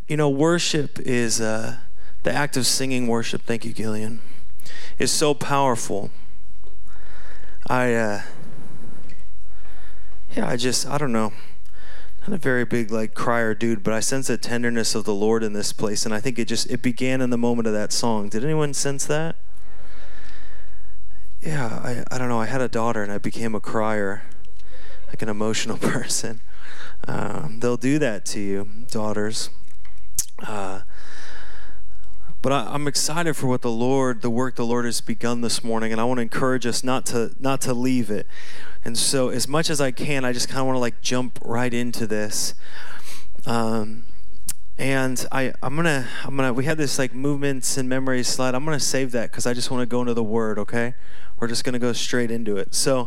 Worship is the act of singing worship. Thank you, Gillian. Is so powerful. I don't know. Not a very big crier dude, but I sense the tenderness of the Lord in this place, and I think it began in the moment of that song. Did anyone sense that? Yeah, I don't know. I had a daughter, and I became a crier, like an emotional person. They'll do that to you, daughters. But I'm excited for the work the Lord has begun this morning, and I want to encourage us not to leave it. And so, as much as I can, I just kind of want to jump right into this. And I'm gonna. We had this movements and memories slide. I'm gonna save that because I just want to go into the Word. Okay, we're just gonna go straight into it. So,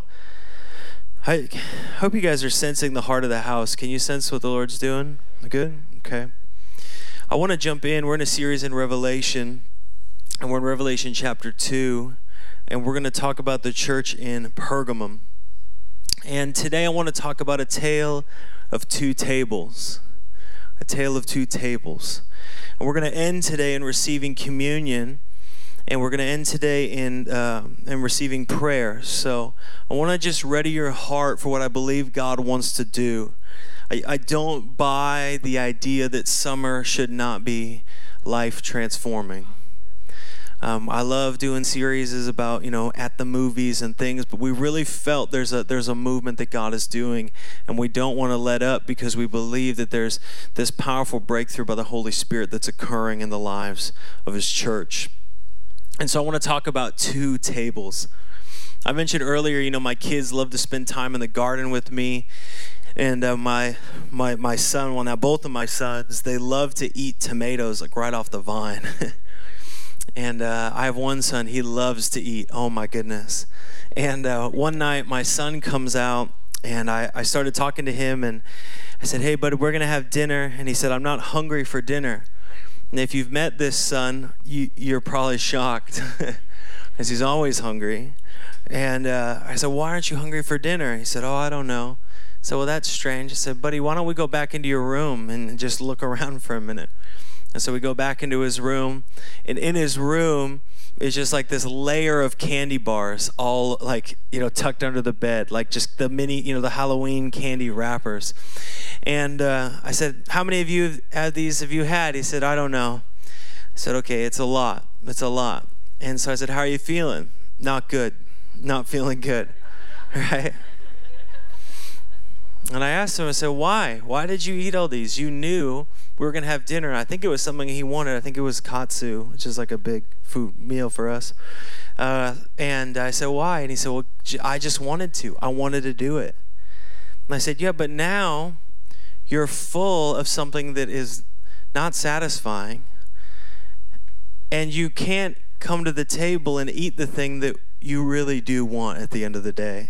I hope you guys are sensing the heart of the house. Can you sense what the Lord's doing? Good. Okay. I want to jump in. We're in a series in Revelation, and we're in Revelation chapter 2, and we're going to talk about the church in Pergamum. And today I want to talk about a tale of two tables. A tale of two tables. And we're going to end today in receiving communion, and we're going to end today in receiving prayer. So I want to just ready your heart for what I believe God wants to do. I don't buy the idea that summer should not be life transforming. I love doing series about, at the movies and things, but we really felt there's a movement that God is doing, and we don't want to let up because we believe that there's this powerful breakthrough by the Holy Spirit that's occurring in the lives of His church. And so I want to talk about two tables. I mentioned earlier, my kids love to spend time in the garden with me. And my son, well now both of my sons, they love to eat tomatoes right off the vine. And I have one son, he loves to eat. Oh my goodness. And one night my son comes out, and I started talking to him, and I said, "Hey buddy, we're gonna have dinner." And he said, "I'm not hungry for dinner." And if you've met this son, you're probably shocked because he's always hungry. And I said, "Why aren't you hungry for dinner?" He said, "Oh, I don't know." So, well, that's strange. I said, "Buddy, why don't we go back into your room and just look around for a minute?" And so we go back into his room, and in his room is just this layer of candy bars, all tucked under the bed, just the mini, the Halloween candy wrappers. And I said, "How many of you have you had?" He said, "I don't know." I said, "Okay, it's a lot. It's a lot." And so I said, "How are you feeling?" "Not good. Not feeling good." Right? And I asked him, I said, "Why? Why did you eat all these? You knew we were going to have dinner." I think it was something he wanted. I think it was katsu, which is a big food meal for us. And I said, "Why?" And he said, "Well, I just wanted to. I wanted to do it." And I said, "Yeah, but now you're full of something that is not satisfying. And you can't come to the table and eat the thing that you really do want at the end of the day."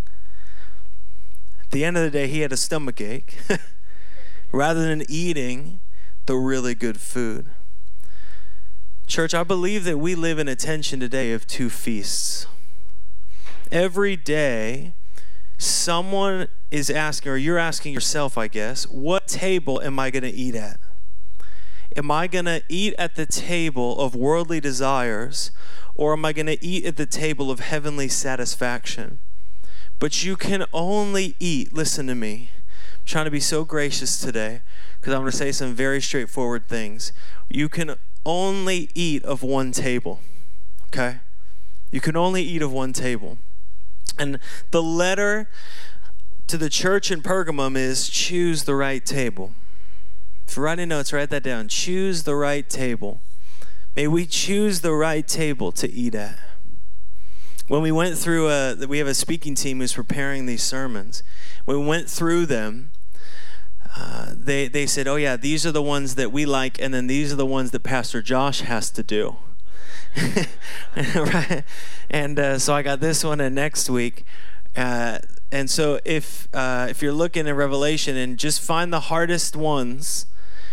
At the end of the day, he had a stomach ache rather than eating the really good food. Church, I believe that we live in a tension today of two feasts. Every day, someone is asking, or you're asking yourself, I guess, what table am I going to eat at? Am I going to eat at the table of worldly desires, or am I going to eat at the table of heavenly satisfaction? But you can only eat, listen to me, I'm trying to be so gracious today because I'm going to say some very straightforward things. You can only eat of one table, okay? You can only eat of one table. And the letter to the church in Pergamum is choose the right table. If you're writing notes, write that down. Choose the right table. May we choose the right table to eat at. When we went through, we have a speaking team who's preparing these sermons. When we went through them, they said, "Oh yeah, these are the ones that we like, and then these are the ones that Pastor Josh has to do." Right? And so I got this one, and next week. And so if you're looking at Revelation, and just find the hardest ones,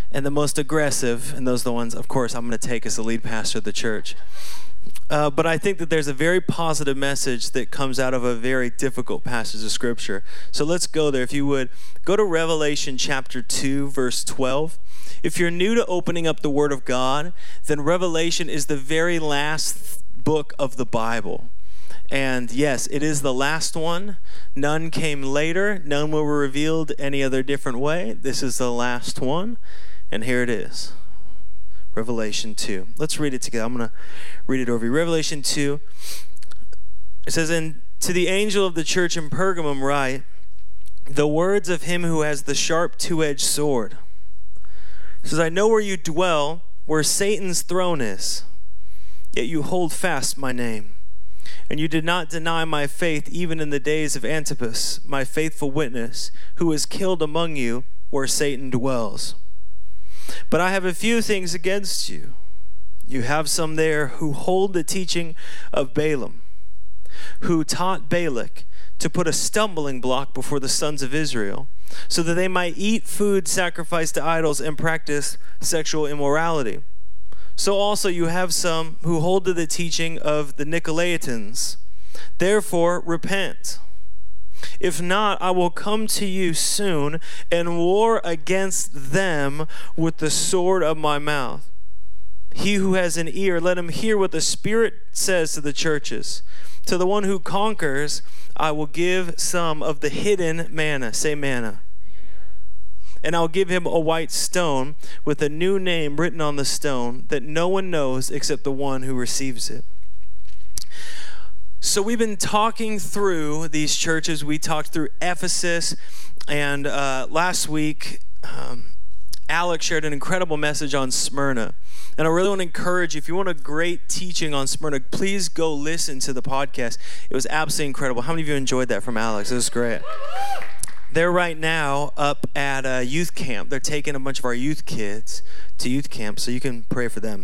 and the most aggressive, and those are the ones, of course, I'm going to take as the lead pastor of the church. But I think that there's a very positive message that comes out of a very difficult passage of Scripture. So let's go there. If you would, go to Revelation chapter 2, verse 12. If you're new to opening up the Word of God, then Revelation is the very last book of the Bible. And yes, it is the last one. None came later. None were revealed any other different way. This is the last one. And here it is. Revelation 2. Let's read it together. I'm going to read it over you. Revelation 2. It says, "And to the angel of the church in Pergamum write, the words of him who has the sharp two-edged sword. It says, I know where you dwell, where Satan's throne is. Yet you hold fast my name. And you did not deny my faith even in the days of Antipas, my faithful witness, who was killed among you where Satan dwells. But I have a few things against you. You have some there who hold the teaching of Balaam, who taught Balak to put a stumbling block before the sons of Israel, so that they might eat food sacrificed to idols and practice sexual immorality. So also you have some who hold to the teaching of the Nicolaitans. Therefore repent. If not, I will come to you soon and war against them with the sword of my mouth. He who has an ear, let him hear what the Spirit says to the churches. To the one who conquers, I will give some of the hidden manna." Say manna. "And I'll give him a white stone with a new name written on the stone that no one knows except the one who receives it." So we've been talking through these churches. We talked through Ephesus, and last week, Alex shared an incredible message on Smyrna. And I really want to encourage you, if you want a great teaching on Smyrna, please go listen to the podcast. It was absolutely incredible. How many of you enjoyed that from Alex? It was great. They're right now up at youth camp. They're taking a bunch of our youth kids to youth camp, so you can pray for them.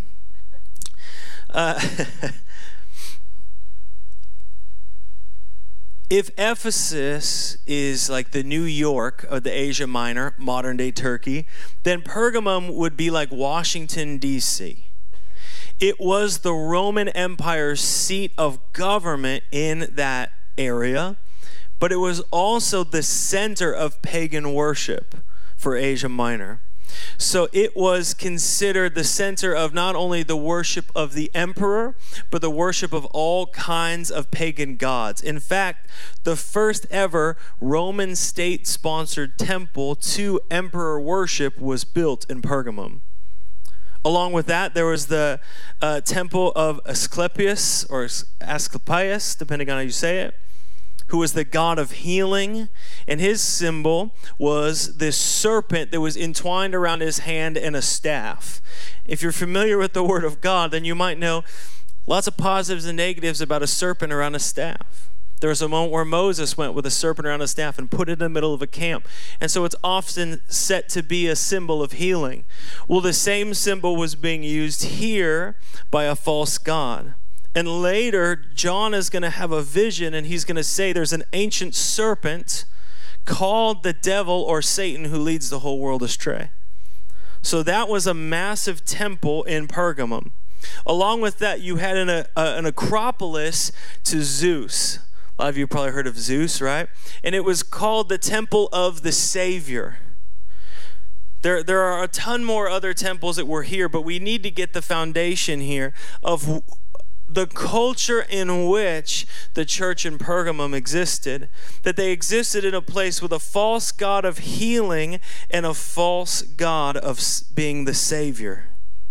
If Ephesus is like the New York of the Asia Minor, modern day Turkey, then Pergamum would be like Washington, D.C. It was the Roman Empire's seat of government in that area, but it was also the center of pagan worship for Asia Minor. So it was considered the center of not only the worship of the emperor, but the worship of all kinds of pagan gods. In fact, the first ever Roman state-sponsored temple to emperor worship was built in Pergamum. Along with that, there was the temple of Asclepius, or Asclepius, depending on how you say it, who was the god of healing, and his symbol was this serpent that was entwined around his hand and a staff. If you're familiar with the Word of God, then you might know lots of positives and negatives about a serpent around a staff. There was a moment where Moses went with a serpent around a staff and put it in the middle of a camp. And so it's often set to be a symbol of healing. Well, the same symbol was being used here by a false god. And later, John is going to have a vision, and he's going to say there's an ancient serpent called the devil or Satan who leads the whole world astray. So that was a massive temple in Pergamum. Along with that, you had an acropolis to Zeus. A lot of you probably heard of Zeus, right? And it was called the Temple of the Savior. There are a ton more other temples that were here, but we need to get the foundation here of the culture in which the church in Pergamum existed, that they existed in a place with a false god of healing and a false god of being the Savior.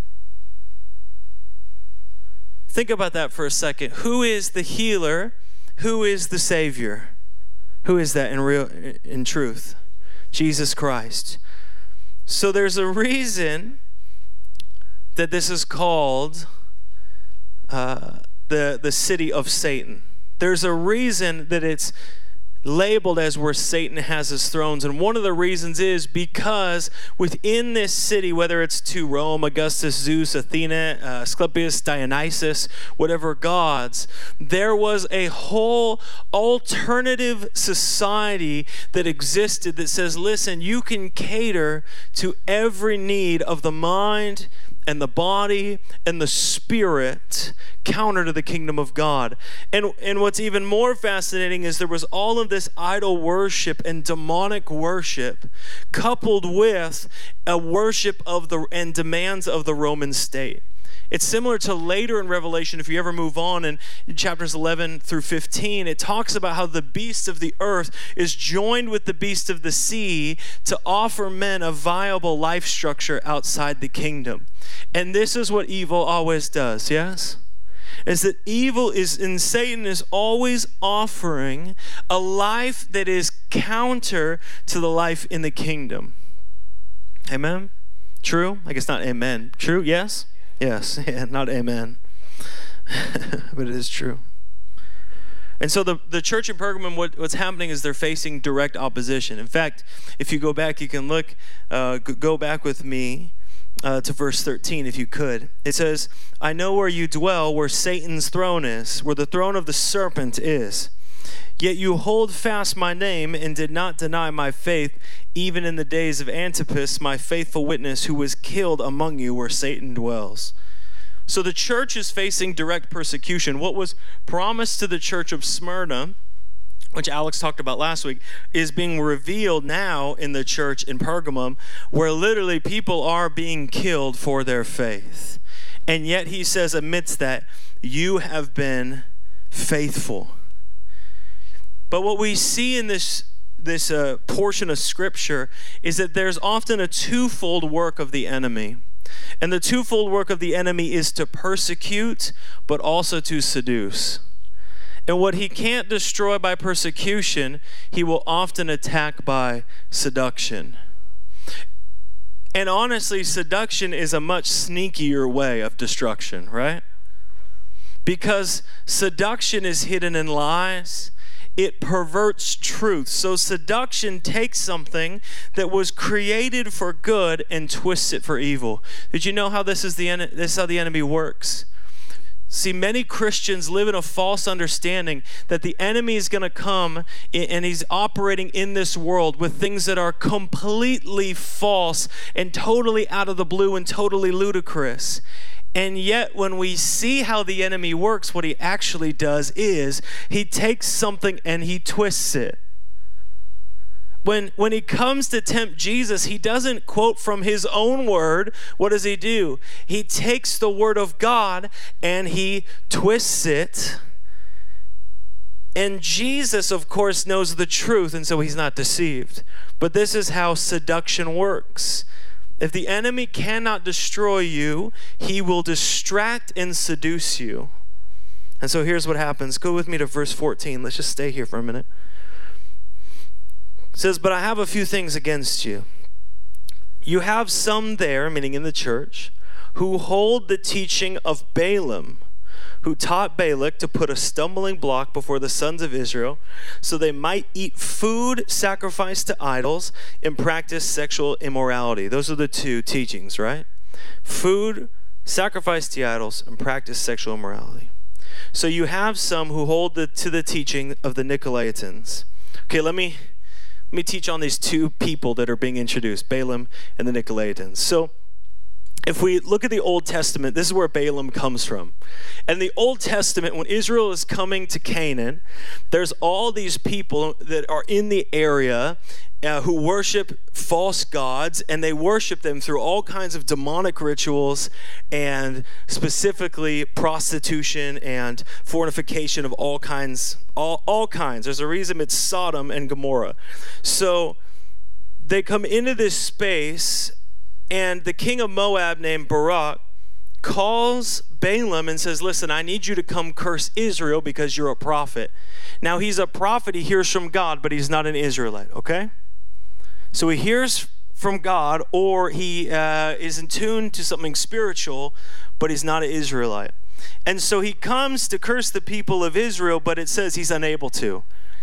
Think about that for a second. Who is the healer? Who is the Savior? Who is that in truth? Jesus Christ. So there's a reason that this is called the city of Satan. There's a reason that it's labeled as where Satan has his thrones. And one of the reasons is because within this city, whether it's to Rome, Augustus, Zeus, Athena, Asclepius, Dionysus, whatever gods, there was a whole alternative society that existed that says, listen, you can cater to every need of the mind and the body and the spirit counter to the kingdom of God. And what's even more fascinating is there was all of this idol worship and demonic worship coupled with a worship of and demands of the Roman state. It's similar to later in Revelation, if you ever move on in chapters 11 through 15, it talks about how the beast of the earth is joined with the beast of the sea to offer men a viable life structure outside the kingdom. And this is what evil always does, yes? Is that evil is, and Satan is always offering a life that is counter to the life in the kingdom. Amen? True? I guess not amen. True? Yes? Yes, yeah, not amen. But it is true. And so the church in Pergamum, what's happening is they're facing direct opposition. In fact, if you go back, you can look, go back with me to verse 13, if you could. It says, I know where you dwell, where Satan's throne is, where the throne of the serpent is. Yet you hold fast my name and did not deny my faith, even in the days of Antipas, my faithful witness, who was killed among you where Satan dwells. So the church is facing direct persecution. What was promised to the church of Smyrna, which Alex talked about last week, is being revealed now in the church in Pergamum, where literally people are being killed for their faith. And yet he says amidst that, you have been faithful. But what we see in this portion of Scripture is that there's often a twofold work of the enemy. And the twofold work of the enemy is to persecute, but also to seduce. And what he can't destroy by persecution, he will often attack by seduction. And honestly, seduction is a much sneakier way of destruction, right? Because seduction is hidden in lies. It perverts truth. So seduction takes something that was created for good and twists it for evil. Did you know how this is how the enemy works? See, many Christians live in a false understanding that the enemy is going to come and he's operating in this world with things that are completely false and totally out of the blue and totally ludicrous. And yet when we see how the enemy works, what he actually does is he takes something and he twists it. When he comes to tempt Jesus, he doesn't quote from his own word. What does he do? He takes the word of God and he twists it. And Jesus, of course, knows the truth, and so he's not deceived. But this is how seduction works. If the enemy cannot destroy you, he will distract and seduce you. And so here's what happens. Go with me to verse 14. Let's just stay here for a minute. It says, but I have a few things against you. You have some there, meaning in the church, who hold the teaching of Balaam, who taught Balak to put a stumbling block before the sons of Israel so they might eat food sacrificed to idols and practice sexual immorality. Those are the two teachings, right? Food sacrificed to idols and practice sexual immorality. So you have some who hold to the teaching of the Nicolaitans. Okay, let me teach on these two people that are being introduced, Balaam and the Nicolaitans. So if we look at the Old Testament, this is where Balaam comes from. And the Old Testament, when Israel is coming to Canaan, there's all these people that are in the area who worship false gods, and they worship them through all kinds of demonic rituals and specifically prostitution and fornication of all kinds. All kinds. There's a reason it's Sodom and Gomorrah. So they come into this space, and the king of Moab named Barak calls Balaam and says, listen, I need you to come curse Israel because you're a prophet. Now, he's a prophet. He hears from God, but he's not an Israelite, okay? So he hears from God, or he is in tune to something spiritual, but he's not an Israelite. And so he comes to curse the people of Israel, but it says he's unable to.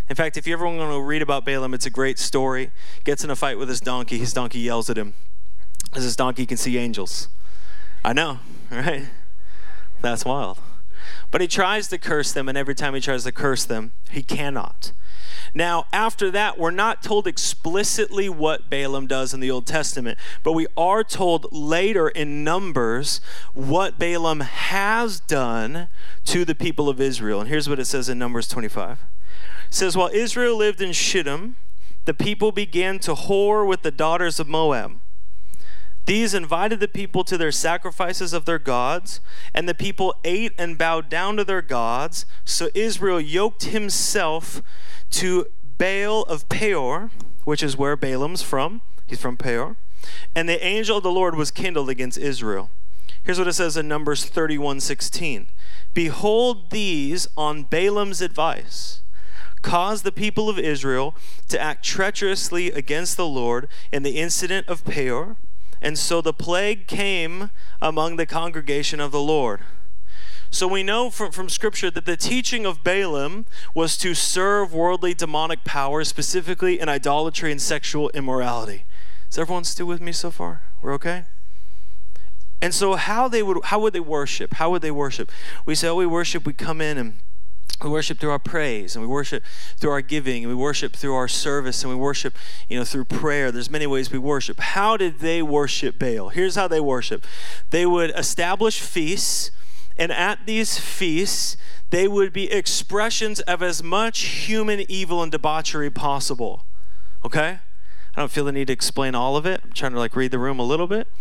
In fact, if you ever want to read about Balaam, it's a great story. Gets in a fight with his donkey yells at him as his donkey can see angels. I know, right? That's wild. But he tries to curse them, and every time he tries to curse them, he cannot. Now, after that, we're not told explicitly what Balaam does in the Old Testament, but we are told later in Numbers what Balaam has done to the people of Israel. And here's what it says in Numbers 25. It says, while Israel lived in Shittim, the people began to whore with the daughters of Moab. These invited the people to their sacrifices of their gods, and the people ate and bowed down to their gods. So Israel yoked himself to Baal of Peor, which is where Balaam's from. He's from Peor. And the angel of the Lord was kindled against Israel. Here's what it says in Numbers 31:16. Behold, these, on Balaam's advice, caused the people of Israel to act treacherously against the Lord in the incident of Peor. And so the plague came among the congregation of the Lord. So we know from Scripture that the teaching of Balaam was to serve worldly demonic powers, specifically in idolatry and sexual immorality. Is everyone still with me so far? We're okay? And so how would they worship? How would they worship? We say, we worship, we come in and we worship through our praise, and we worship through our giving, and we worship through our service, and we worship, through prayer. There's many ways we worship. How did they worship Baal? Here's how they worship. They would establish feasts, and at these feasts, they would be expressions of as much human evil and debauchery possible. Okay? I don't feel the need to explain all of it. I'm trying to read the room a little bit.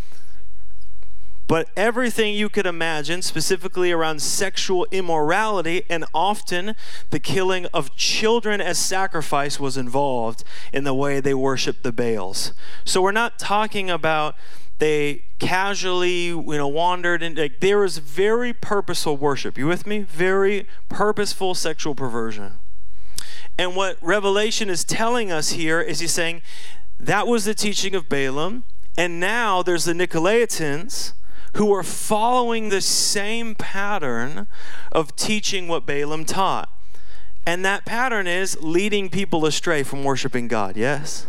But everything you could imagine, specifically around sexual immorality, and often the killing of children as sacrifice, was involved in the way they worshiped the Baals. So we're not talking about they casually, wandered, and there was very purposeful worship. You with me? Very purposeful sexual perversion. And what Revelation is telling us here is he's saying that was the teaching of Balaam, and now there's the Nicolaitans who are following the same pattern of teaching what Balaam taught. And that pattern is leading people astray from worshiping God, yes?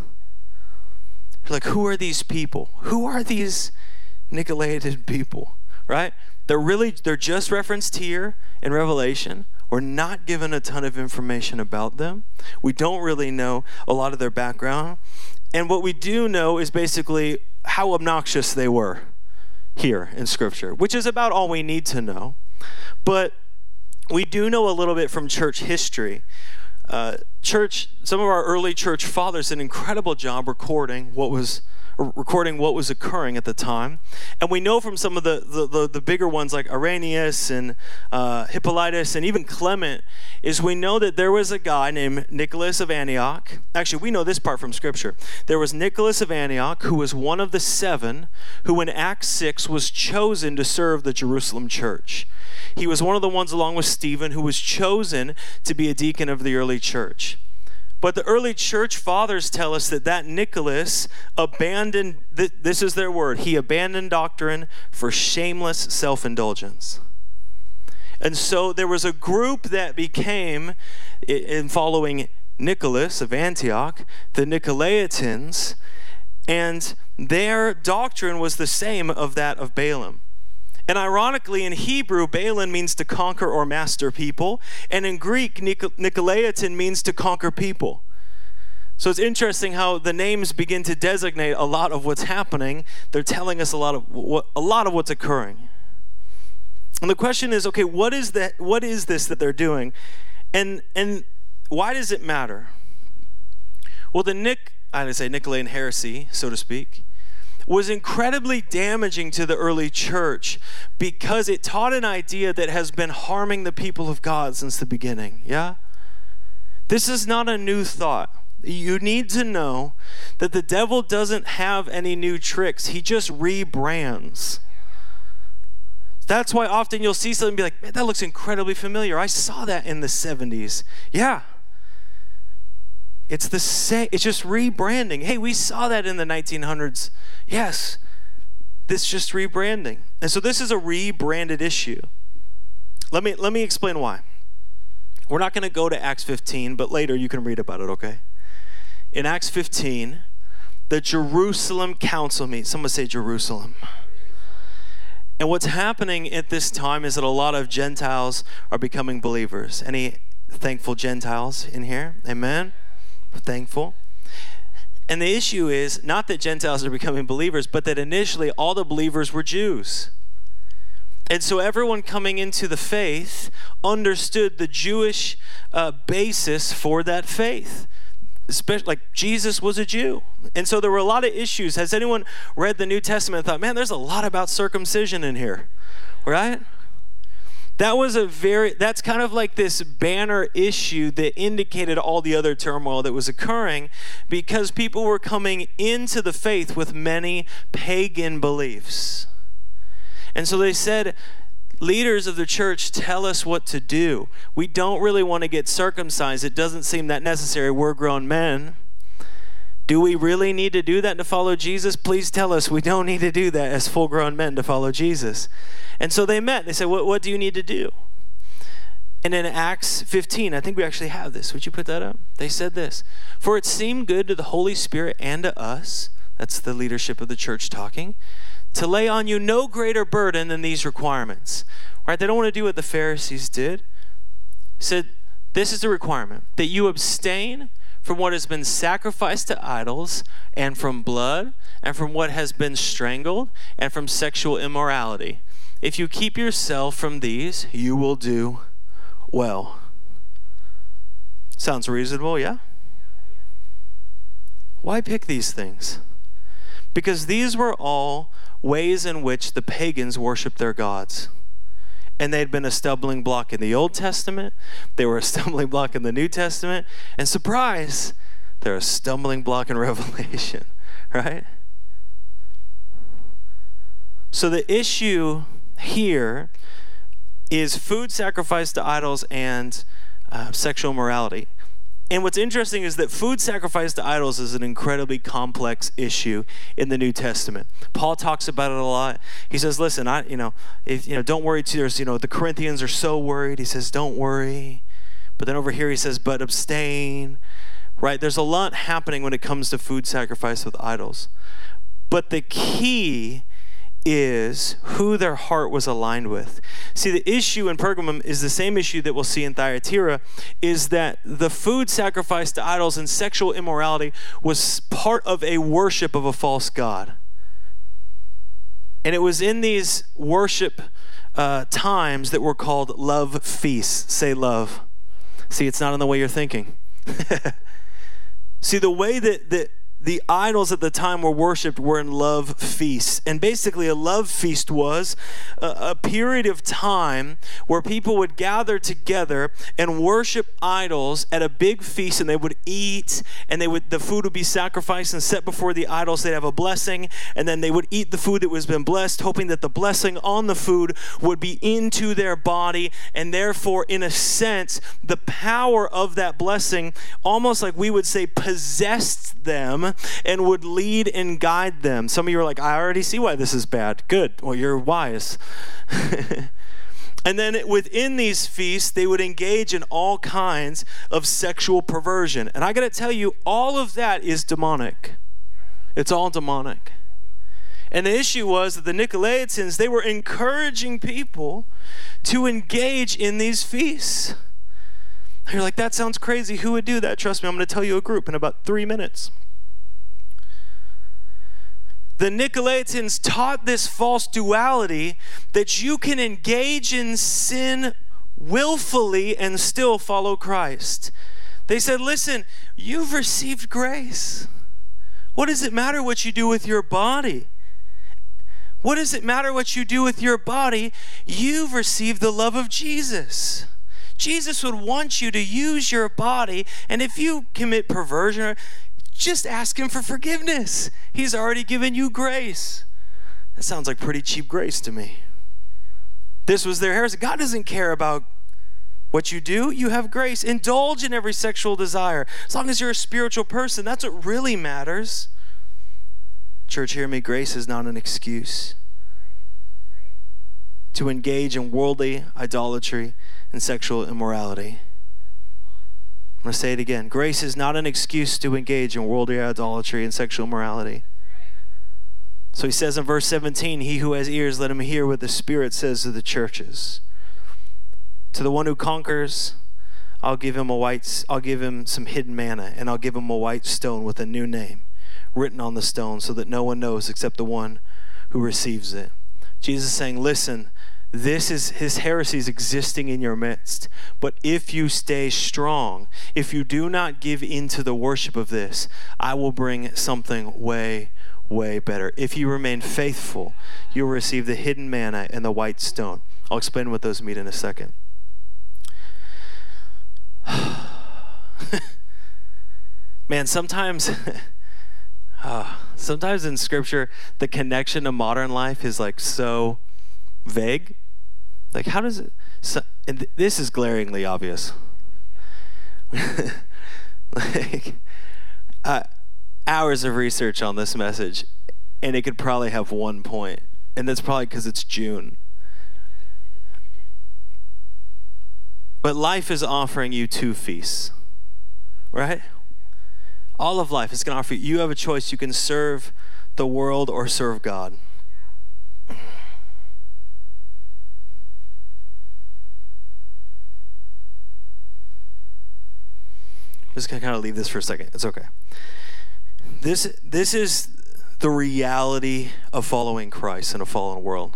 You're who are these people? Who are these Nicolaitan people, right? They're just referenced here in Revelation. We're not given a ton of information about them. We don't really know a lot of their background. And what we do know is basically how obnoxious they were here in Scripture, which is about all we need to know. But we do know a little bit from church history. Some of our early church fathers did an incredible job recording what was occurring at the time. And we know from some of the bigger ones like Irenaeus and Hippolytus and even Clement, is we know that there was a guy named Nicholas of Antioch. Actually, we know this part from Scripture. There was Nicholas of Antioch, who was one of the 7 who in Acts 6 was chosen to serve the Jerusalem church. He was one of the ones, along with Stephen, who was chosen to be a deacon of the early church. But the early church fathers tell us that Nicholas abandoned, this is their word, he abandoned doctrine for shameless self-indulgence. And so there was a group that became, in following Nicholas of Antioch, the Nicolaitans, and their doctrine was the same of that of Balaam. And ironically, in Hebrew, Balaam means to conquer or master people. And in Greek, Nicolaitan means to conquer people. So it's interesting how the names begin to designate a lot of what's happening. They're telling us a lot of what's occurring. And the question is, okay, what is this that they're doing? And why does it matter? Well, Nicolaitan heresy, so to speak, was incredibly damaging to the early church because it taught an idea that has been harming the people of God since the beginning, yeah? This is not a new thought. You need to know that the devil doesn't have any new tricks. He just rebrands. That's why often you'll see something and be like, man, that looks incredibly familiar. I saw that in the 70s. Yeah. It's the same. It's just rebranding. Hey, we saw that in the 1900s. Yes. This is just rebranding. And so this is a rebranded issue. Let me explain why. We're not going to go to Acts 15, but later you can read about it, okay? In Acts 15, the Jerusalem council meets. Someone say Jerusalem. And what's happening at this time is that a lot of Gentiles are becoming believers. Any thankful Gentiles in here? Amen? Thankful. And the issue is not that Gentiles are becoming believers, but that initially all the believers were Jews. And so everyone coming into the faith understood the Jewish basis for that faith. Especially, like, Jesus was a Jew. And so there were a lot of issues. Has anyone read the New Testament and thought, man, there's a lot about circumcision in here, right? That's kind of like this banner issue that indicated all the other turmoil that was occurring, because people were coming into the faith with many pagan beliefs. And so they said, leaders of the church, tell us what to do. We don't really want to get circumcised. It doesn't seem that necessary. We're grown men. Do we really need to do that to follow Jesus? Please tell us we don't need to do that as full-grown men to follow Jesus. And so they met. They said, what do you need to do? And in Acts 15, I think we actually have this. Would you put that up? They said this: for it seemed good to the Holy Spirit and to us, that's the leadership of the church talking, to lay on you no greater burden than these requirements. Right? They don't want to do what the Pharisees did. Said, this is the requirement, that you abstain from what has been sacrificed to idols, and from blood, and from what has been strangled, and from sexual immorality. If you keep yourself from these, you will do well. Sounds reasonable, yeah? Why pick these things? Because these were all ways in which the pagans worshiped their gods. And they'd been a stumbling block in the Old Testament. They were a stumbling block in the New Testament. And surprise, they're a stumbling block in Revelation, right? So the issue here is food sacrificed to idols and sexual immorality. And what's interesting is that food sacrificed to idols is an incredibly complex issue in the New Testament. Paul talks about it a lot. He says, listen, don't worry too. There's, the Corinthians are so worried. He says, don't worry. But then over here he says, but abstain, right? There's a lot happening when it comes to food sacrificed with idols. But the key is who their heart was aligned with. See, the issue in Pergamum is the same issue that we'll see in Thyatira, is that the food sacrificed to idols and sexual immorality was part of a worship of a false god. And it was in these worship times that were called love feasts. Say love. See, it's not in the way you're thinking. See, the way that the idols at the time were worshipped were in love feasts. And basically a love feast was a period of time where people would gather together and worship idols at a big feast, and they would eat, and the food would be sacrificed and set before the idols. They'd have a blessing, and then they would eat the food that was been blessed, hoping that the blessing on the food would be into their body, and therefore, in a sense, the power of that blessing, almost like we would say, possessed them and would lead and guide them. Some of you are like, I already see why this is bad. Good. Well, you're wise. And then within these feasts, they would engage in all kinds of sexual perversion. And I got to tell you, all of that is demonic. It's all demonic. And the issue was that the Nicolaitans, they were encouraging people to engage in these feasts. You're like, that sounds crazy. Who would do that? Trust me, I'm going to tell you a group in about 3 minutes. The Nicolaitans taught this false duality that you can engage in sin willfully and still follow Christ. They said, listen, you've received grace. What does it matter what you do with your body? What does it matter what you do with your body? You've received the love of Jesus. Jesus would want you to use your body, and if you commit perversion, just ask him for forgiveness. He's already given you grace. That sounds like pretty cheap grace to me. This was their heresy. God doesn't care about what you do. You have grace. Indulge in every sexual desire. As long as you're a spiritual person, that's what really matters. Church, hear me. Grace is not an excuse to engage in worldly idolatry and sexual immorality. I'm going to say it again. Grace is not an excuse to engage in worldly idolatry and sexual immorality. So he says in verse 17, he who has ears, let him hear what the Spirit says to the churches. To the one who conquers, I'll give him some hidden manna, and I'll give him a white stone with a new name written on the stone, so that no one knows except the one who receives it. Jesus is saying, listen, his heresy is existing in your midst. But if you stay strong, if you do not give into the worship of this, I will bring something way, way better. If you remain faithful, you'll receive the hidden manna and the white stone. I'll explain what those mean in a second. Man, sometimes in Scripture, the connection to modern life is like so vague. Like, how does it? And this is glaringly obvious. Like, hours of research on this message, and it could probably have one point, and that's probably because it's June. But life is offering you two feasts, right? All of life is going to offer you. You have a choice. You can serve the world or serve God. I'm just going to kind of leave this for a second. It's okay. This is the reality of following Christ in a fallen world.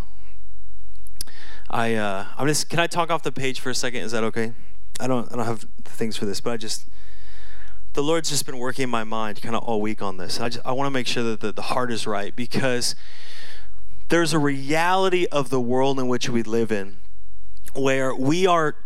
Can I talk off the page for a second? Is that okay? I don't have things for this, but the Lord's just been working in my mind kind of all week on this. I want to make sure that the heart is right, because there's a reality of the world in which we live in where we are,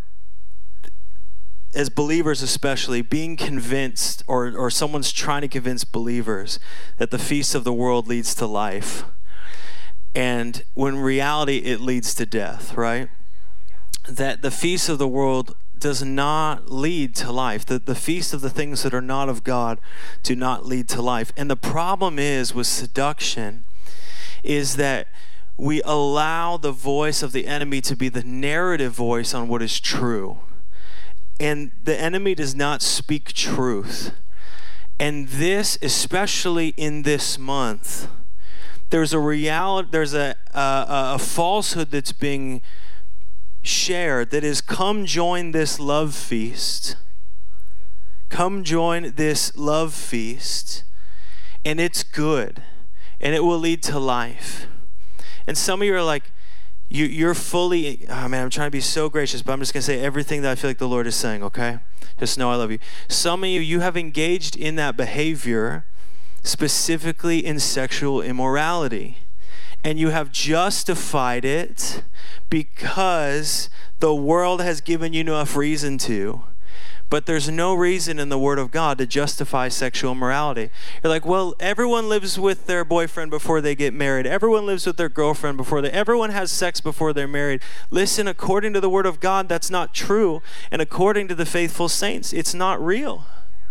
as believers especially, being convinced, or someone's trying to convince believers that the feast of the world leads to life. And when in reality it leads to death, right? That the feast of the world does not lead to life. The feast of the things that are not of God do not lead to life. And the problem is with seduction is that we allow the voice of the enemy to be the narrative voice on what is true. And the enemy does not speak truth. And this, especially in this month, there's a reality, there's a falsehood that's being shared that is, come join this love feast. Come join this love feast, and it's good, and it will lead to life. And some of you are like, you're fully, oh man, I'm trying to be so gracious, but I'm just going to say everything that I feel like the Lord is saying, okay? Just know I love you. Some of you have engaged in that behavior, specifically in sexual immorality. And you have justified it because the world has given you enough reason to. But there's no reason in the Word of God to justify sexual immorality. You're like, well, everyone lives with their boyfriend before they get married. Everyone lives with their girlfriend everyone has sex before they're married. Listen, according to the Word of God, that's not true. And according to the faithful saints, it's not real.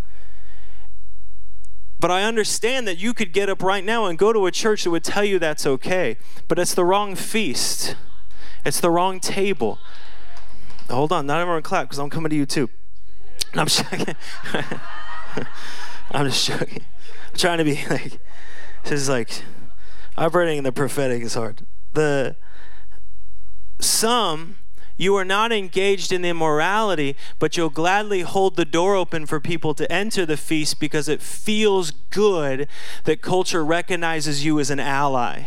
But I understand that you could get up right now and go to a church that would tell you that's okay. But it's the wrong feast. It's the wrong table. Hold on, not everyone clap, because I'm coming to you too. I'm just joking. I'm just joking. I'm trying to be like, this is like, operating in the prophetic is hard. You are not engaged in immorality, but you'll gladly hold the door open for people to enter the feast because it feels good that culture recognizes you as an ally.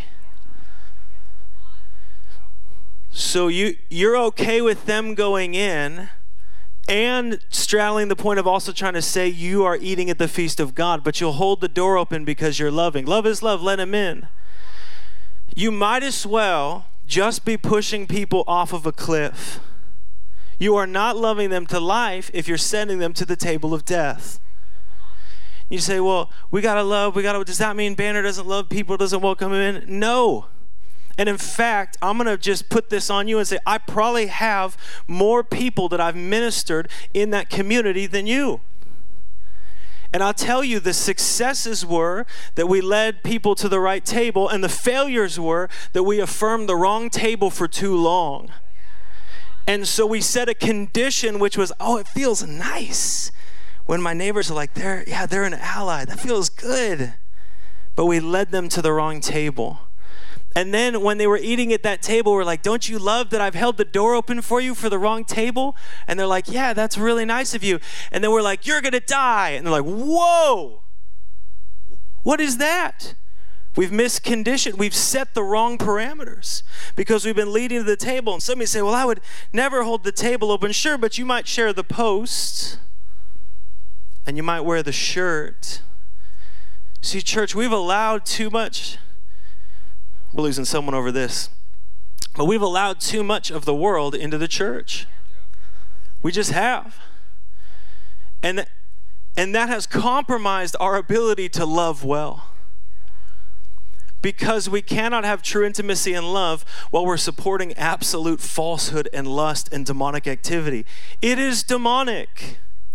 So you're okay with them going in and straddling the point of also trying to say you are eating at the feast of God, but you'll hold the door open because you're loving. Love is love, let him in. You might as well just be pushing people off of a cliff. You are not loving them to life if you're sending them to the table of death. You say, well, does that mean Banner doesn't love people, doesn't welcome them in? No. And in fact, I'm going to just put this on you and say, I probably have more people that I've ministered in that community than you. And I'll tell you, the successes were that we led people to the right table, and the failures were that we affirmed the wrong table for too long. And so we set a condition which was, oh, it feels nice When my neighbors are like, they're an ally. That feels good. But we led them to the wrong table. And then when they were eating at that table, we're like, don't you love that I've held the door open for you for the wrong table? And they're like, yeah, that's really nice of you. And then we're like, you're going to die. And they're like, whoa, what is that? We've misconditioned. We've set the wrong parameters because we've been leading to the table. And somebody say, well, I would never hold the table open. Sure, but you might share the post and you might wear the shirt. See, church, we've allowed too much. We're losing someone over this. But we've allowed too much of the world into the church. We just have. And that has compromised our ability to love well. Because we cannot have true intimacy and love while we're supporting absolute falsehood and lust and demonic activity. It is demonic.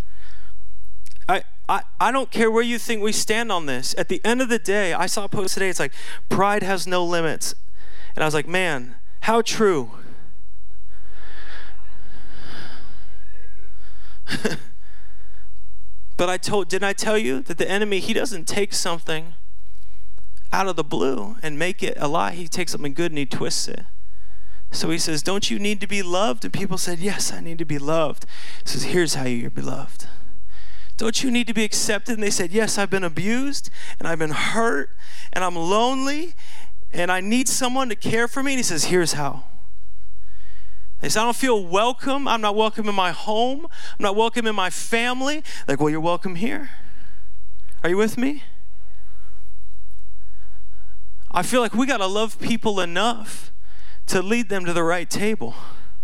I don't care where you think we stand on this. At the end of the day, I saw a post today, it's like, pride has no limits. And I was like, man, how true. But didn't I tell you that the enemy, he doesn't take something out of the blue and make it a lie. He takes something good and he twists it. So he says, don't you need to be loved? And people said, yes, I need to be loved. He says, here's how you're beloved. Don't you need to be accepted? And they said, yes, I've been abused and I've been hurt and I'm lonely and I need someone to care for me. And he says, here's how. They said, I don't feel welcome. I'm not welcome in my home. I'm not welcome in my family. Like, well, you're welcome here. Are you with me? I feel like we got to love people enough to lead them to the right table.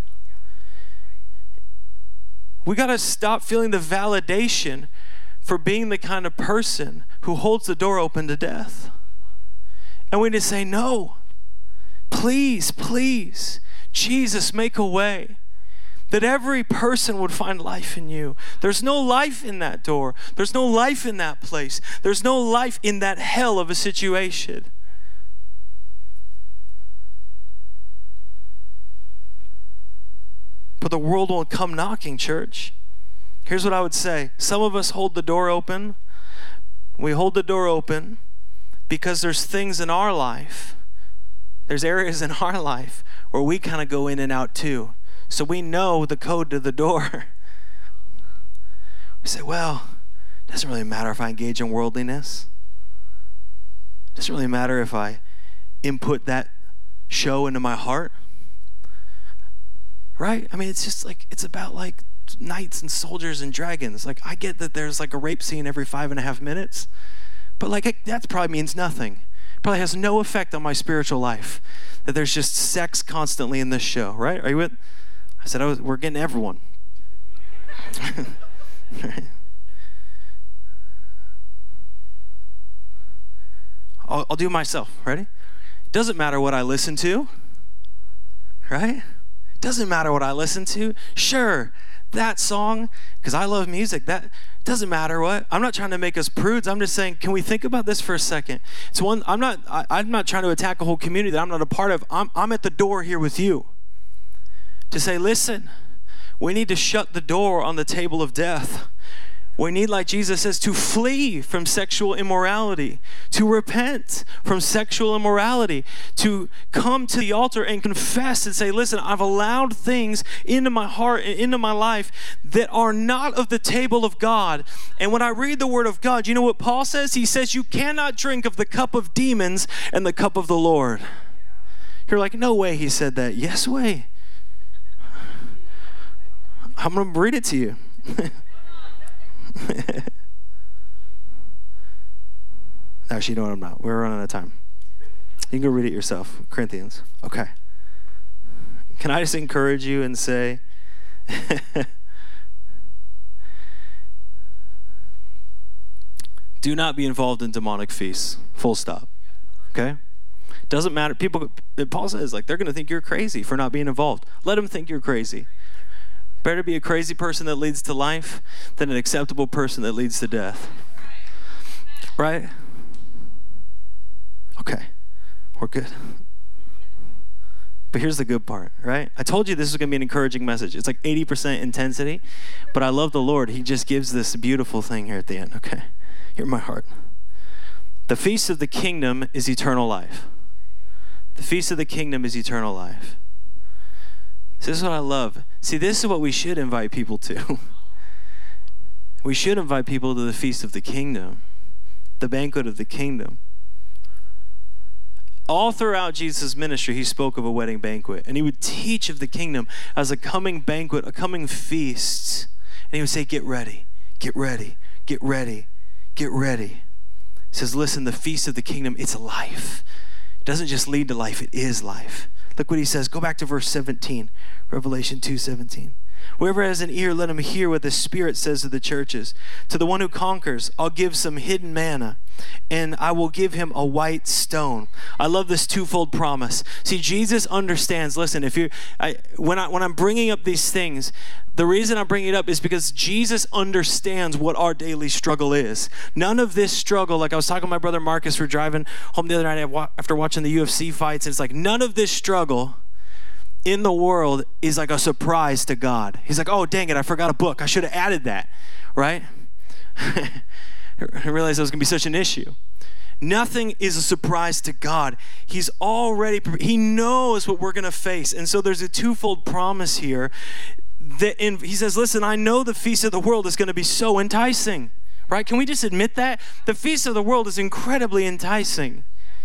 We got to stop feeling the validation for being the kind of person who holds the door open to death. And we need to say, no, please, please, Jesus, make a way that every person would find life in you. There's no life in that door. There's no life in that place. There's no life in that hell of a situation. But the world won't come knocking, church. Here's what I would say. Some of us hold the door open. We hold the door open because there's things in our life, there's areas in our life where we kind of go in and out too. So we know the code to the door. We say, well, it doesn't really matter if I engage in worldliness. It doesn't really matter if I input that show into my heart. Right? I mean, it's just like, it's about like knights and soldiers and dragons. Like, I get that there's like a rape scene every 5.5 minutes, but like that probably means nothing. It probably has no effect on my spiritual life that there's just sex constantly in this show, right? Are you with? I said, we're getting everyone. Right? I'll do it myself. Ready? It doesn't matter what I listen to, right? Doesn't matter what I listen to. Sure, that song, because I love music, that doesn't matter what. I'm not trying to make us prudes. I'm just saying, can we think about this for a second? It's one. I'm not trying to attack a whole community that I'm not a part of. I'm at the door here with you to say, listen, we need to shut the door on the table of death. We need, like Jesus says, to flee from sexual immorality, to repent from sexual immorality, to come to the altar and confess and say, listen, I've allowed things into my heart and into my life that are not of the table of God. And when I read the word of God, you know what Paul says? He says, you cannot drink of the cup of demons and the cup of the Lord. You're like, no way he said that. Yes way. I'm going to read it to you. Actually, you know what, I'm not. We're running out of time. You can go read it yourself. Corinthians. Okay. Can I just encourage you and say, do not be involved in demonic feasts. Full stop. Okay? Doesn't matter. Paul says, like, they're going to think you're crazy for not being involved. Let them think you're crazy. Better be a crazy person that leads to life than an acceptable person that leads to death. Right? Okay. We're good. But here's the good part, right? I told you this is going to be an encouraging message. It's like 80% intensity, but I love the Lord. He just gives this beautiful thing here at the end, okay? Hear my heart. The feast of the kingdom is eternal life. The feast of the kingdom is eternal life. So this is what I love. See, this is what we should invite people to. We should invite people to the feast of the kingdom, the banquet of the kingdom. All throughout Jesus' ministry, he spoke of a wedding banquet, and he would teach of the kingdom as a coming banquet, a coming feast. And he would say, get ready, get ready, get ready, get ready. He says, listen, the feast of the kingdom, it's life. It doesn't just lead to life, it is life. Look what he says. Go back to verse 17, Revelation 2:17. Whoever has an ear, let him hear what the Spirit says to the churches. To the one who conquers, I'll give some hidden manna, and I will give him a white stone. I love this twofold promise. See, Jesus understands. Listen, when I'm bringing up these things, the reason I'm bringing it up is because Jesus understands what our daily struggle is. None of this struggle, like I was talking to my brother Marcus, we're driving home the other night after watching the UFC fights, and it's like none of this struggle in the world is like a surprise to God. He's like, oh, dang it, I forgot a book. I should have added that, right? I realized that was going to be such an issue. Nothing is a surprise to God. He's already, he knows what we're going to face. And so there's a twofold promise here. He says, listen, I know the feast of the world is going to be so enticing, right? Can we just admit that? The feast of the world is incredibly enticing.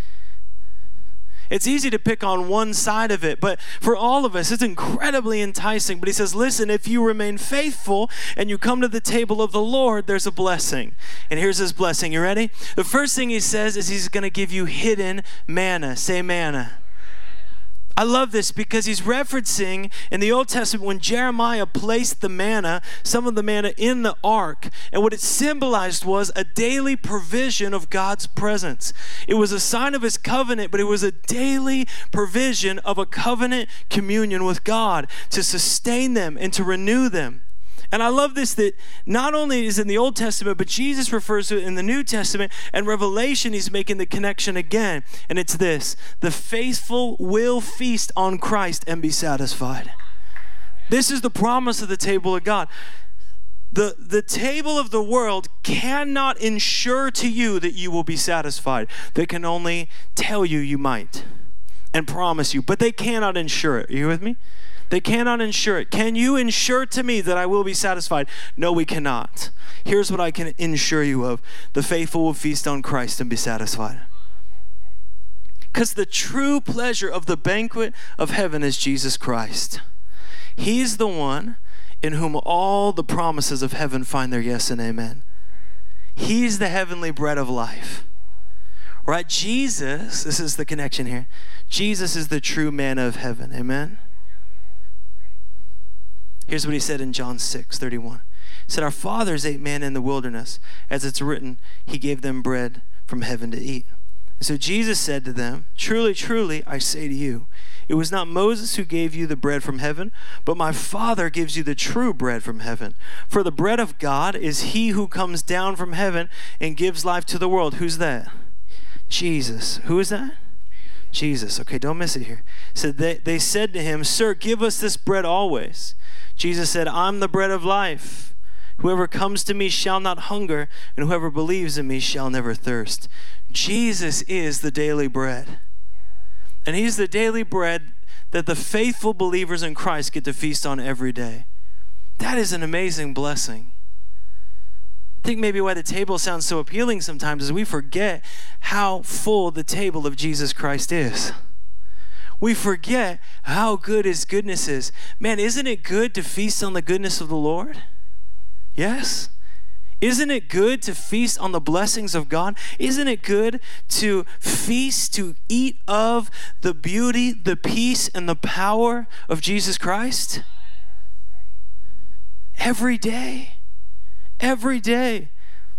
It's easy to pick on one side of it, but for all of us, it's incredibly enticing. But he says, listen, if you remain faithful and you come to the table of the Lord, there's a blessing. And here's his blessing. You ready? The first thing he says is he's going to give you hidden manna. Say manna. I love this because he's referencing in the Old Testament when Jeremiah placed the manna, some of the manna in the ark, and what it symbolized was a daily provision of God's presence. It was a sign of his covenant, but it was a daily provision of a covenant communion with God to sustain them and to renew them. And I love this, that not only is in the Old Testament, but Jesus refers to it in the New Testament, and Revelation, he's making the connection again. And it's this: the faithful will feast on Christ and be satisfied. This is the promise of the table of God. The table of the world cannot ensure to you that you will be satisfied. They can only tell you you might and promise you, but they cannot ensure it. Are you with me? They cannot ensure it. Can you ensure to me that I will be satisfied? No, we cannot. Here's what I can ensure you of. The faithful will feast on Christ and be satisfied. Because the true pleasure of the banquet of heaven is Jesus Christ. He's the one in whom all the promises of heaven find their yes and amen. He's the heavenly bread of life. Right? Jesus, this is the connection here. Jesus is the true manna of heaven. Amen? Here's what he said in John 6:31. He said, our fathers ate manna in the wilderness. As it's written, he gave them bread from heaven to eat. And so Jesus said to them, truly, truly, I say to you, it was not Moses who gave you the bread from heaven, but my Father gives you the true bread from heaven. For the bread of God is he who comes down from heaven and gives life to the world. Who's that? Jesus. Who is that? Jesus. Okay, don't miss it here. So they said to him, sir, give us this bread always. Jesus said, I'm the bread of life. Whoever comes to me shall not hunger, and whoever believes in me shall never thirst. Jesus is the daily bread. And he's the daily bread that the faithful believers in Christ get to feast on every day. That is an amazing blessing. I think maybe why the table sounds so appealing sometimes is we forget how full the table of Jesus Christ is. We forget how good his goodness is. Man, isn't it good to feast on the goodness of the Lord? Yes? Isn't it good to feast on the blessings of God? Isn't it good to feast, to eat of the beauty, the peace, and the power of Jesus Christ? Every day. Every day.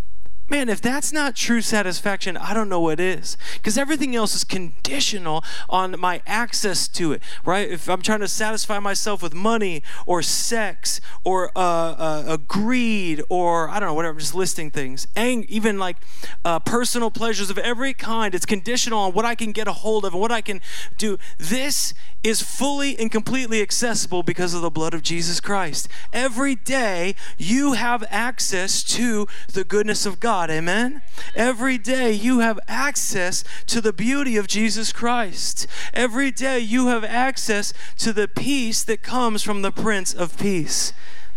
Man, if that's not true satisfaction, I don't know what is. Because everything else is conditional on my access to it, right? If I'm trying to satisfy myself with money or sex or greed or, I don't know, whatever, I'm just listing things. Even like personal pleasures of every kind, it's conditional on what I can get a hold of and what I can do. This is fully and completely accessible because of the blood of Jesus Christ. Every day, you have access to the goodness of God. Amen? Every day you have access to the beauty of Jesus Christ. Every day you have access to the peace that comes from the Prince of Peace.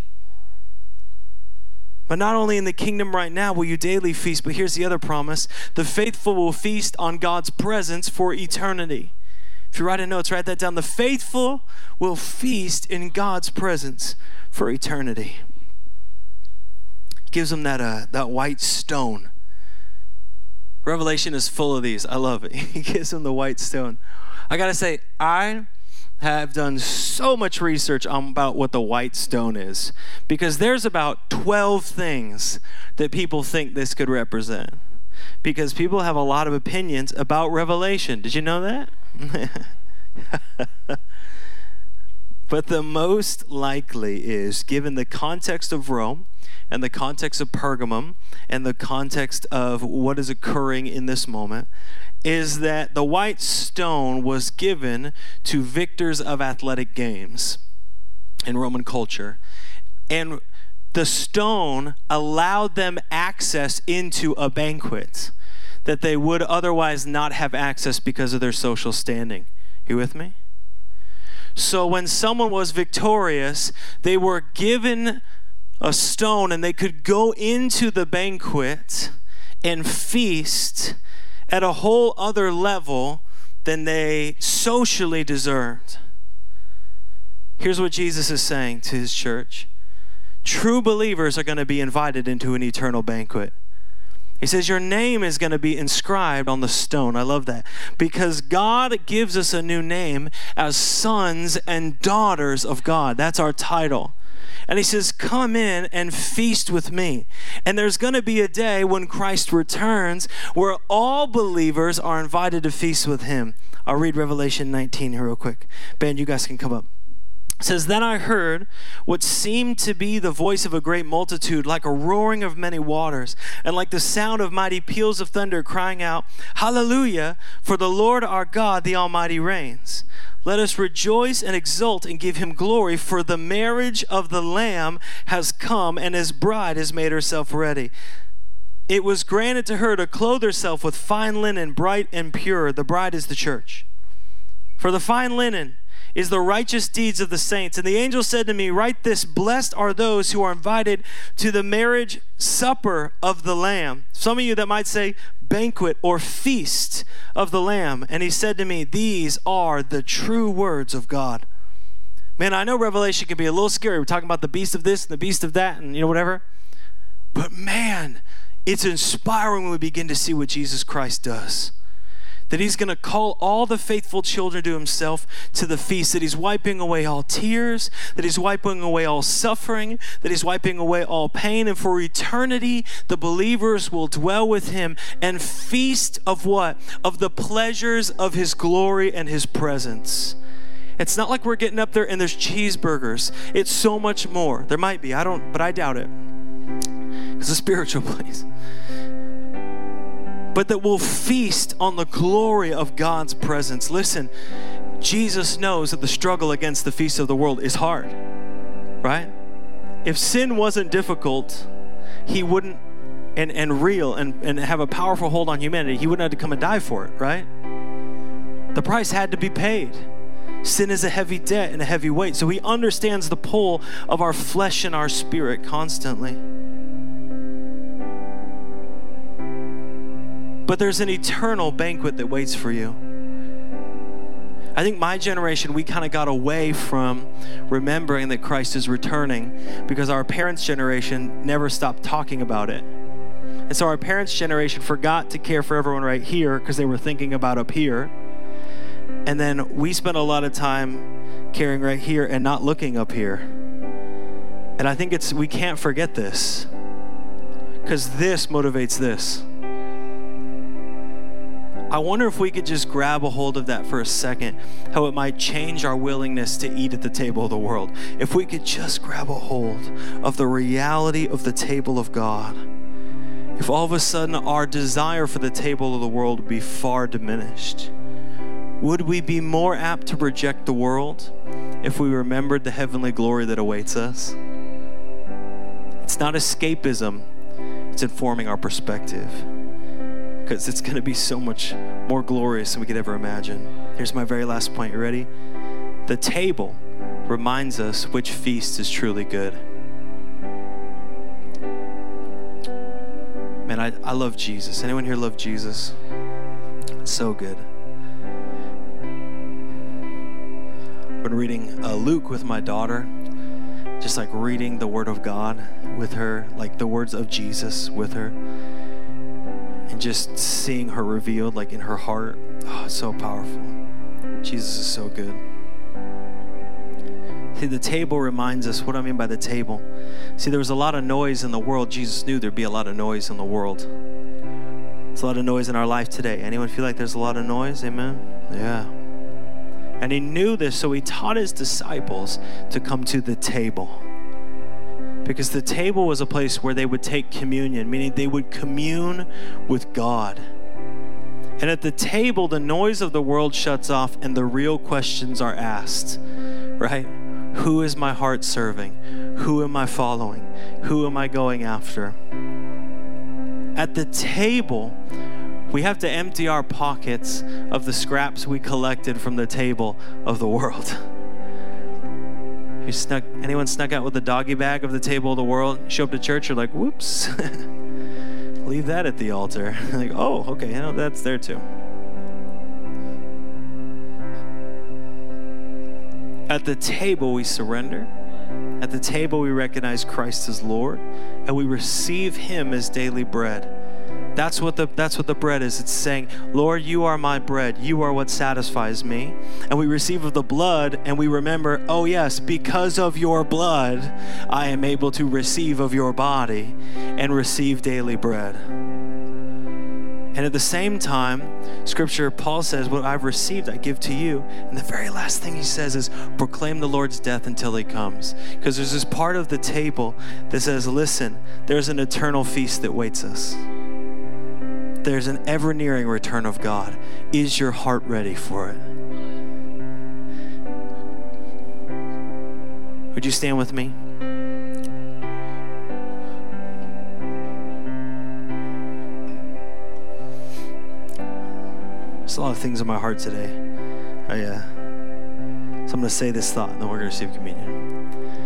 But not only in the kingdom right now will you daily feast, but here's the other promise. The faithful will feast on God's presence for eternity. If you're writing notes, write that down. The faithful will feast in God's presence for eternity. Gives them that white stone. Revelation is full of these. I love it. He gives them the white stone. I got to say, I have done so much research about what the white stone is, because there's about 12 things that people think this could represent, because people have a lot of opinions about Revelation. Did you know that? But the most likely is, given the context of Rome and the context of Pergamum and the context of what is occurring in this moment, is that the white stone was given to victors of athletic games in Roman culture. And the stone allowed them access into a banquet that they would otherwise not have access because of their social standing. You with me? So when someone was victorious, they were given a stone and they could go into the banquet and feast at a whole other level than they socially deserved. Here's what Jesus is saying to his church. True believers are going to be invited into an eternal banquet. He says your name is going to be inscribed on the stone. I love that. Because God gives us a new name as sons and daughters of God. That's our title. And he says, come in and feast with me. And there's going to be a day when Christ returns where all believers are invited to feast with him. I'll read Revelation 19 here real quick. Ben, you guys can come up. It says, then I heard what seemed to be the voice of a great multitude, like a roaring of many waters, and like the sound of mighty peals of thunder, crying out, Hallelujah, for the Lord our God, the Almighty reigns. Let us rejoice and exult and give him glory, for the marriage of the Lamb has come, and his bride has made herself ready. It was granted to her to clothe herself with fine linen, bright and pure. The bride is the church. For the fine linen is the righteous deeds of the saints. And the angel said to me, write this, blessed are those who are invited to the marriage supper of the Lamb. Some of you that might say banquet or feast of the Lamb. And he said to me, these are the true words of God. Man, I know Revelation can be a little scary. We're talking about the beast of this and the beast of that and whatever. But man, it's inspiring when we begin to see what Jesus Christ does. That he's going to call all the faithful children to himself to the feast, that he's wiping away all tears, that he's wiping away all suffering, that he's wiping away all pain, and for eternity the believers will dwell with him and feast of what? Of the pleasures of his glory and his presence. It's not like we're getting up there and there's cheeseburgers. It's so much more. There might be, but I doubt it. It's a spiritual place. But that we'll feast on the glory of God's presence. Listen, Jesus knows that the struggle against the feast of the world is hard, right? If sin wasn't difficult, he wouldn't, and real, and have a powerful hold on humanity, he wouldn't have to come and die for it, right? The price had to be paid. Sin is a heavy debt and a heavy weight. So he understands the pull of our flesh and our spirit constantly. But there's an eternal banquet that waits for you. I think my generation, we kind of got away from remembering that Christ is returning because our parents' generation never stopped talking about it. And so our parents' generation forgot to care for everyone right here because they were thinking about up here. And then we spent a lot of time caring right here and not looking up here. And I think we can't forget this. because this motivates this. I wonder if we could just grab a hold of that for a second, how it might change our willingness to eat at the table of the world. If we could just grab a hold of the reality of the table of God, if all of a sudden our desire for the table of the world would be far diminished, would we be more apt to reject the world if we remembered the heavenly glory that awaits us? It's not escapism, it's informing our perspective, because it's going to be so much more glorious than we could ever imagine. Here's my very last point. You ready? The table reminds us which feast is truly good. Man, I love Jesus. Anyone here love Jesus? It's so good. I've been reading Luke with my daughter, just like reading the Word of God with her, like the words of Jesus with her, and just seeing her revealed like in her heart. Oh, it's so powerful. Jesus is so good. See, the table reminds us, what do I mean by the table? See, there was a lot of noise in the world. Jesus knew there'd be a lot of noise in the world. There's a lot of noise in our life today. Anyone feel like there's a lot of noise? Amen? Yeah. And he knew this, so he taught his disciples to come to the table. Because the table was a place where they would take communion, meaning they would commune with God. And at the table, the noise of the world shuts off and the real questions are asked, right? Who is my heart serving? Who am I following? Who am I going after? At the table, we have to empty our pockets of the scraps we collected from the table of the world. Anyone snuck out with the doggy bag of the table of the world? Show up to church, you're like, whoops. Leave that at the altar. Like, oh, okay, that's there too. At the table, we surrender. At the table, we recognize Christ as Lord, and we receive Him as daily bread. That's what the bread is. It's saying, Lord, you are my bread. You are what satisfies me. And we receive of the blood, and we remember, oh yes, because of your blood, I am able to receive of your body and receive daily bread. And at the same time, Scripture, Paul says, what I've received, I give to you. And the very last thing he says is, proclaim the Lord's death until He comes. Because there's this part of the table that says, listen, there's an eternal feast that waits us. There's an ever-nearing return of God. Is your heart ready for it? Would you stand with me? There's a lot of things in my heart today. So I'm going to say this thought, and then we're going to receive communion.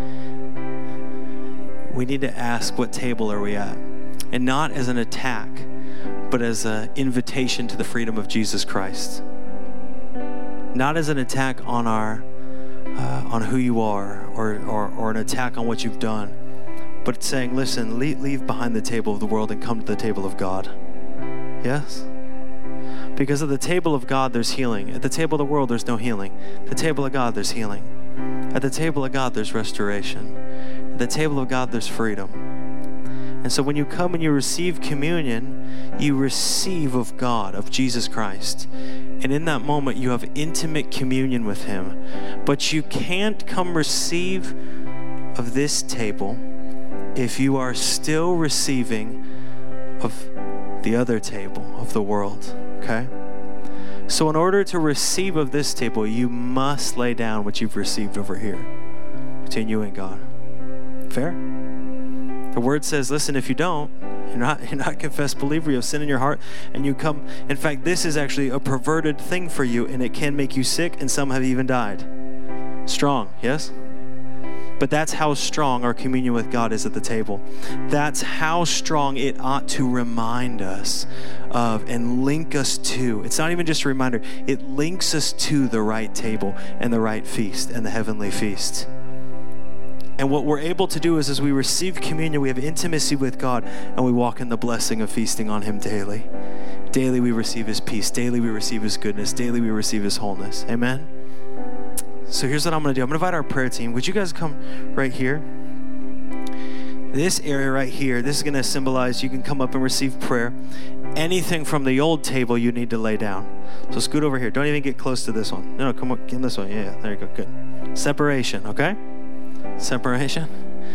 We need to ask, what table are we at? And not as an attack, but as an invitation to the freedom of Jesus Christ. Not as an attack on on who you are, or an attack on what you've done, but it's saying, listen, leave behind the table of the world and come to the table of God. Yes? Because at the table of God, there's healing. At the table of the world, there's no healing. At the table of God, there's healing. At the table of God, there's restoration. At the table of God, there's freedom. And so when you come and you receive communion, you receive of God, of Jesus Christ. And in that moment, you have intimate communion with Him. But you can't come receive of this table if you are still receiving of the other table of the world. Okay? So in order to receive of this table, you must lay down what you've received over here between you and God. Fair? The Word says, listen, if you don't, you're not a confessed believer, you have sin in your heart, and you come. In fact, this is actually a perverted thing for you, and it can make you sick, and some have even died. Strong, yes? But that's how strong our communion with God is at the table. That's how strong it ought to remind us of and link us to. It's not even just a reminder. It links us to the right table and the right feast and the heavenly feast. And what we're able to do is as we receive communion, we have intimacy with God, and we walk in the blessing of feasting on Him daily. Daily we receive His peace. Daily we receive His goodness. Daily we receive His wholeness. Amen? So here's what I'm going to do. I'm going to invite our prayer team. Would you guys come right here? This area right here, this is going to symbolize you can come up and receive prayer. Anything from the old table you need to lay down. So scoot over here. Don't even get close to this one. No, come on, get in this one. Yeah, there you go. Good. Separation, okay? Separation.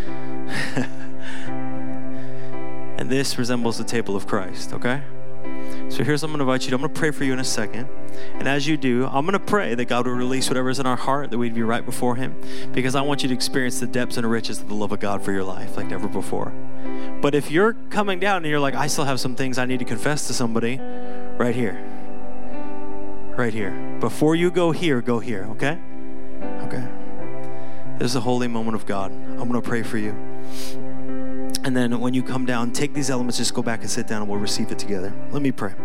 And this resembles the table of Christ, okay? So here's what I'm going to invite you to. I'm going to pray for you in a second. And as you do, I'm going to pray that God will release whatever is in our heart, that we'd be right before him, because I want you to experience the depths and riches of the love of God for your life like never before. But if you're coming down and you're like, I still have some things I need to confess to somebody, right here. Right here. Before you go here, okay? Okay. This is a holy moment of God. I'm going to pray for you. And then when you come down, take these elements, just go back and sit down and we'll receive it together. Let me pray.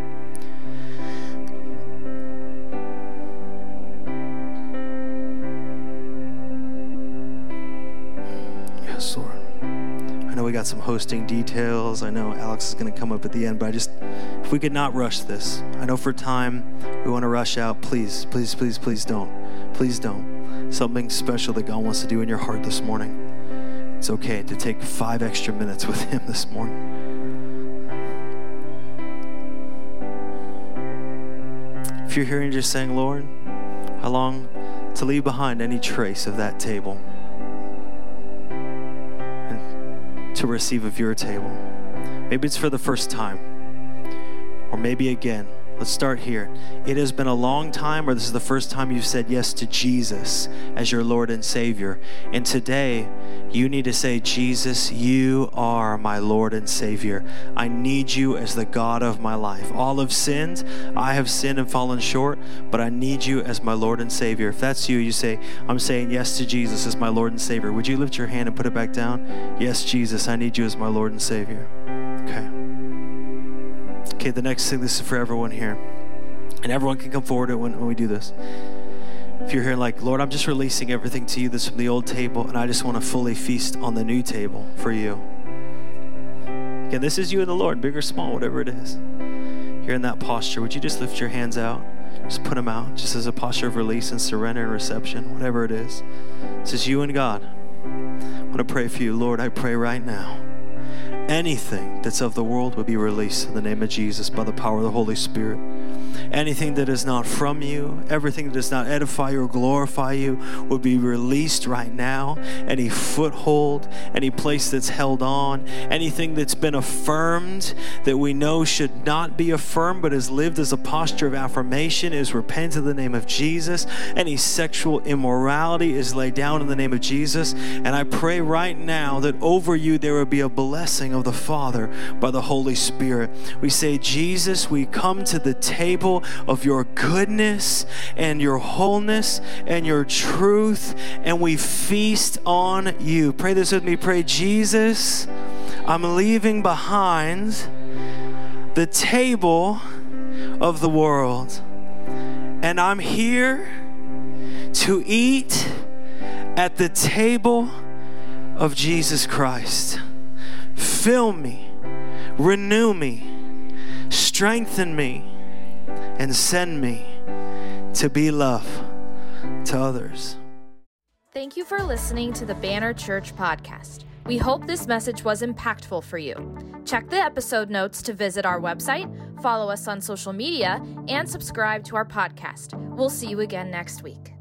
Yes, Lord. I know we got some hosting details. I know Alex is going to come up at the end, but if we could not rush this. I know for time, we want to rush out. Please don't. Please don't. Something special that God wants to do in your heart this morning. It's okay to take 5 extra minutes with him this morning. If you're here and just saying, Lord, I long to leave behind any trace of that table and to receive of your table. Maybe it's for the first time, or maybe again. Let's start here. It has been a long time, or this is the first time you've said yes to Jesus as your Lord and Savior. And today, you need to say, Jesus, you are my Lord and Savior. I need you as the God of my life. All have sinned. I have sinned and fallen short, but I need you as my Lord and Savior. If that's you, you say, I'm saying yes to Jesus as my Lord and Savior. Would you lift your hand and put it back down? Yes, Jesus, I need you as my Lord and Savior. Okay, the next thing, this is for everyone here. And everyone can come forward when we do this. If you're here like, Lord, I'm just releasing everything to you that's from the old table, and I just want to fully feast on the new table for you. Again, this is you and the Lord, big or small, whatever it is. You're in that posture. Would you just lift your hands out? Just put them out, just as a posture of release and surrender and reception, whatever it is. This is you and God. I want to pray for you. Lord, I pray right now, anything that's of the world will be released in the name of Jesus by the power of the Holy Spirit. Anything that is not from you, everything that does not edify you or glorify you will be released right now. Any foothold, any place that's held on, anything that's been affirmed that we know should not be affirmed but has lived as a posture of affirmation is repent in the name of Jesus. Any sexual immorality is laid down in the name of Jesus. And I pray right now that over you there will be a blessing of the Father by the Holy Spirit. We say, Jesus, we come to the table of your goodness and your wholeness and your truth, and we feast on you. Pray this with me. Pray, Jesus, I'm leaving behind the table of the world, and I'm here to eat at the table of Jesus Christ. Fill me, renew me, strengthen me, and send me to be love to others. Thank you for listening to the Banner Church podcast. We hope this message was impactful for you. Check the episode notes to visit our website, follow us on social media, and subscribe to our podcast. We'll see you again next week.